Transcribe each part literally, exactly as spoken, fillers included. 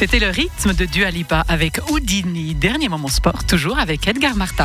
C'était le rythme de Dua Lipa avec Houdini. Dernier moment sport, toujours avec Edgar Martin.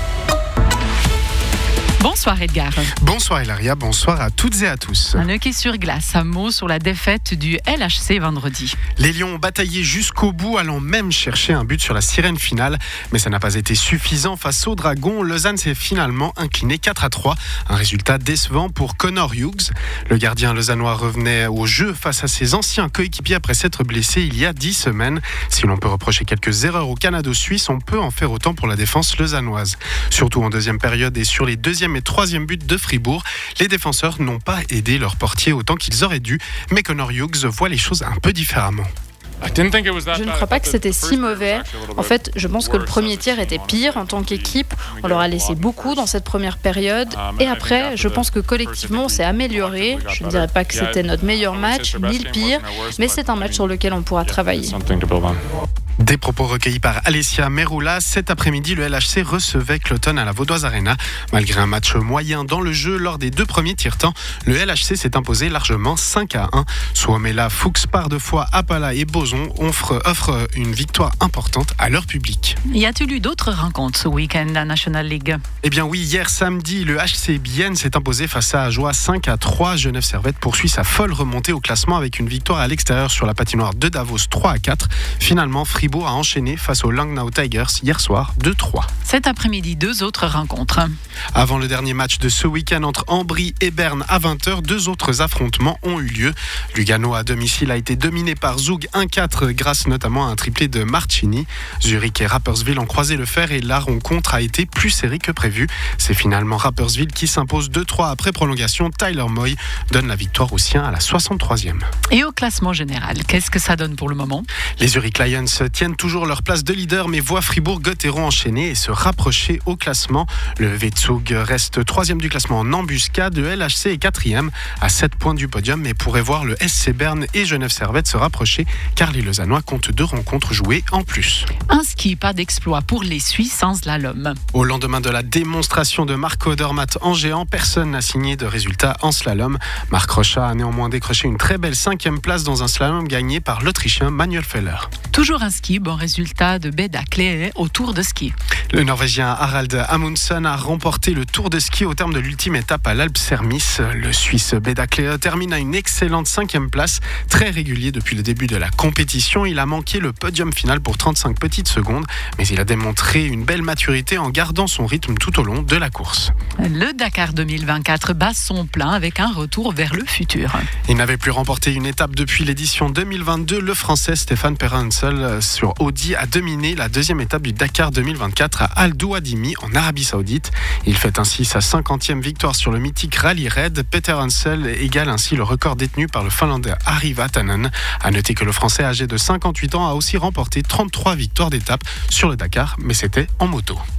Bonsoir Edgar. Bonsoir Hilaria, bonsoir à toutes et à tous. Un hockey sur glace, un mot sur la défaite du L H C vendredi. Les Lions ont bataillé jusqu'au bout, allant même chercher un but sur la sirène finale. Mais ça n'a pas été suffisant face aux Dragons. Lausanne s'est finalement incliné quatre à trois. Un résultat décevant pour Connor Hughes. Le gardien lausannois revenait au jeu face à ses anciens coéquipiers après s'être blessé il y a dix semaines. Si l'on peut reprocher quelques erreurs au Canado-Suisse, on peut en faire autant pour la défense lausannoise. Surtout en deuxième période et sur les deuxième et troisième but de Fribourg, les défenseurs n'ont pas aidé leur portier autant qu'ils auraient dû, mais Connor Hughes voit les choses un peu différemment. Je ne crois pas que c'était si mauvais. En fait, je pense que le premier tiers était pire en tant qu'équipe. On leur a laissé beaucoup dans cette première période. Et après, je pense que collectivement, on s'est amélioré. Je ne dirais pas que c'était notre meilleur match, ni le pire, mais c'est un match sur lequel on pourra travailler. Des propos recueillis par Alessia Meroula. Cet après-midi, le L H C recevait Cloton à la Vaudoise Arena. Malgré un match moyen dans le jeu lors des deux premiers tiers-temps, le L H C s'est imposé largement cinq à un. Suomela, Fuchs, Par-de-Foix, Apala et Boson offrent, offrent une victoire importante à leur public. Y a-t-il eu d'autres rencontres ce week-end à National League ? Eh bien oui, hier samedi, le H C Bienne s'est imposé face à Ajoie cinq à trois. Genève Servette poursuit sa folle remontée au classement avec une victoire à l'extérieur sur la patinoire de Davos trois à quatre. Finalement, Fribourg a enchaîné face aux Langnau Tigers hier soir deux trois. Cet après-midi, deux autres rencontres. Avant le dernier match de ce week-end entre Ambry et Berne à vingt heures, deux autres affrontements ont eu lieu. Lugano à domicile a été dominé par Zug un quatre grâce notamment à un triplé de Marcini. Zurich et Rapperswil ont croisé le fer et la rencontre a été plus serrée que prévu. C'est finalement Rapperswil qui s'impose deux trois après prolongation. Tyler Moy donne la victoire aux siens à la soixante-troisième. Et au classement général, qu'est-ce que ça donne pour le moment ? Les Zurich Lions tiennent toujours leur place de leader mais voient Fribourg-Gotteron enchaîner et se rapprocher au classement. Le Vetzug reste troisième du classement en embuscade. Le L H C est quatrième à sept points du podium mais pourrait voir le S C Berne et Genève Servette se rapprocher car les Lausannois comptent deux rencontres jouées en plus. Un ski, pas d'exploit pour les Suisses en slalom. Au lendemain de la démonstration de Marc Odermatt en géant, personne n'a signé de résultat en slalom. Marc Rochat a néanmoins décroché une très belle cinquième place dans un slalom gagné par l'Autrichien Manuel Feller. Toujours un ski, bon résultat de Beda Clee au Tour de ski. Le Norvégien Harald Amundsen a remporté le Tour de ski au terme de l'ultime étape à l'Alpe Sermis. Le Suisse Beda Clee termine à une excellente cinquième place, très régulier depuis le début de la compétition. Il a manqué le podium final pour trente-cinq petites secondes, mais il a démontré une belle maturité en gardant son rythme tout au long de la course. Le Dakar deux mille vingt-quatre bat son plein avec un retour vers le futur. Il n'avait plus remporté une étape depuis l'édition deux mille vingt-deux. Le Français Stéphane Perransel sur Audi a dominé la deuxième étape du Dakar deux mille vingt-quatre à Al Douadimi en Arabie Saoudite. Il fait ainsi sa cinquantième victoire sur le mythique Rally Raid. Peter Hansel égale ainsi le record détenu par le Finlandais Ari Vatanen. À noter que le Français âgé de cinquante-huit ans a aussi remporté trente-trois victoires d'étape sur le Dakar, mais c'était en moto.